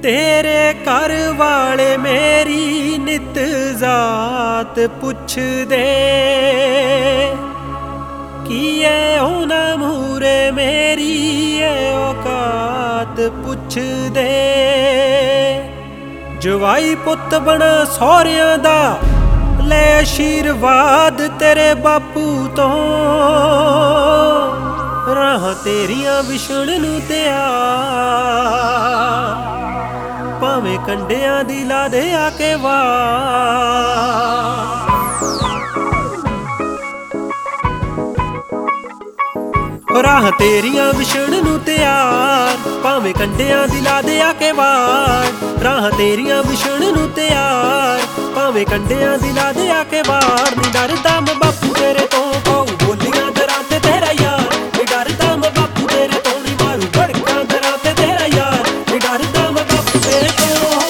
तेरे घर वाले मेरी नित जात पुछ दे की होना मूरे मेरी औकात पुछ दे। जवाई पुत बना सौहरियां दा ले आशीर्वाद तेरे बापू तो राह तेरियां विछण नूं त्यार भावें कंडियां दी ला दे आके वार। राह तेरियां विछण नूं त्यार भावें कंडियां दी ला दे आके वार। राह तेरियां विछण नूं त्यार भावें कंडियां दी ला दे आके वार। नी डरदा मैं बापू तेरे तो पाऊ बोलियां दरां ते तेरा यार। नी डरदा मैं बापू तेरे तो नी मारू भड़कां दरां ते तेरा यार। नी डरदा मैं बापू तेरे तो।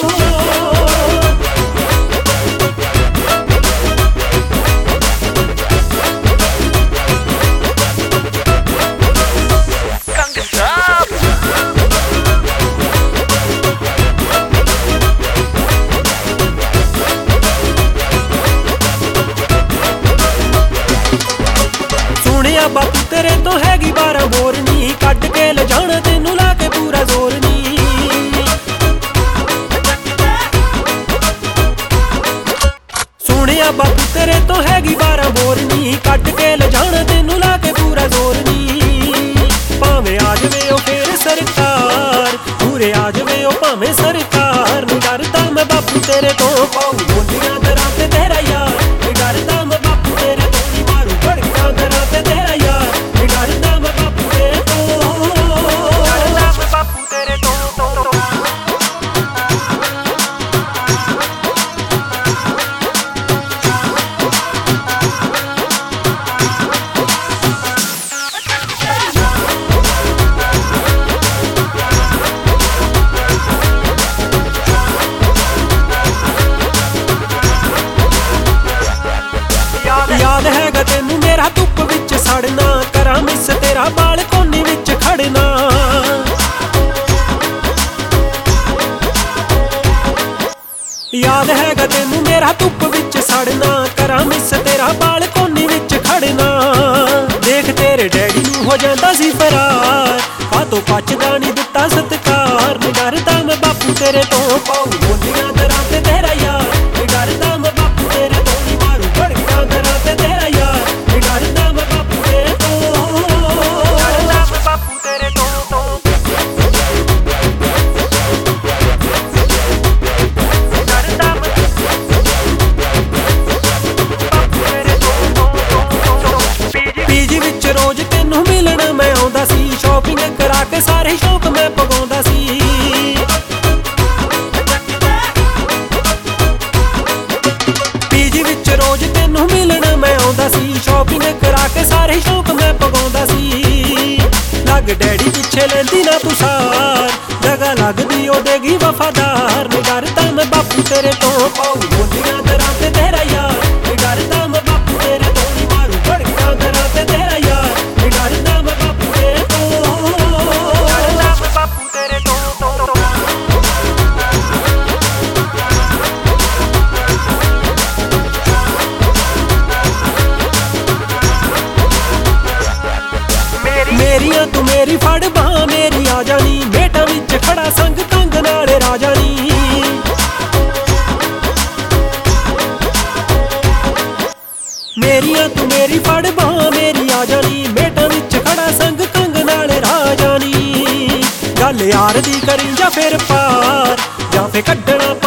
बापू तेरे तो हैगी 12 बोर नी कट के ले जाना तेनू ला के पूरा जोर नी। सुनिया बापू तेरे तो हैगी 12 बोर नी कट के ले जाना तेनू ला के पूरा जोर नी। भावें आ जावे ओ फिर सरकार पूरे आ जावे ओ भावें सरकार। नी डरदा मैं बापू तेरे तो पाऊ बोलियां दरां ते तेरा यार। नी डरदा मैं बापू तेरे तो नी मारू भड़कां दरां ते तेरा यार। नी डरदा मैं बापू तेरे तो डरदा मैं बापू तेरे तो। याद हैगा तेनू मेरा धुप विच सड़ना करा मिस तेरा बालकोनी विच खड़ना। याद हैगा तेनू मेरा धुप विच सड़ना करा मिस तेरा बालकोनी विच खड़ना। देख तेरे डैडी नू हो जांदा सी फरार कातों पचदा नी दित्ता सत्कार। नी डरदा मैं बापू तेरे तो पाऊ बोलियां दरां ते तेरा यार। नी डरदा मैं बापू तेरे तो नी मारू भड़कां दरां ते तेरा यार। नी डरदा मैं बापू तेरे तो डरदा मैं बापू तेरे तो। डरदा मैं बापू तेरे तो। पीजी विच रोज तेनू मिलण मैं आउंदा सी शॉपिंग करा के सारे शौक मैं पगाउंदा सी। पीजी विच रोज तेनू मिलण मैं आउंदा सी शॉपिंग करा के सारे शौक मैं पगाउंदा सी। लग डैडी पिछे लैंदी ना तू सार जगह लगदी ओ देगी वफादार। नी डरदा मैं बापू तेरे तो पाऊ बोलियां दरां ते तेरा यार। नी डरदा मैं बापू तेरे तो नी मारू भड़कां दरां ते तेरा यार। नी डरदा मैं बापू तेरे तो डरदा मैं बापू तेरे तो। मेरियां तू मेरी फड़ बां मेरी आ जानी बेटा विच खड़ा संग कंग नाले राजानी। मेरियां तू मेरी फड़ बां मेरी आ जानी बेटा विच खड़ा संग कंग नाले राजानी। गल यार दी करी जा फिर पार जा फिर कड्ढना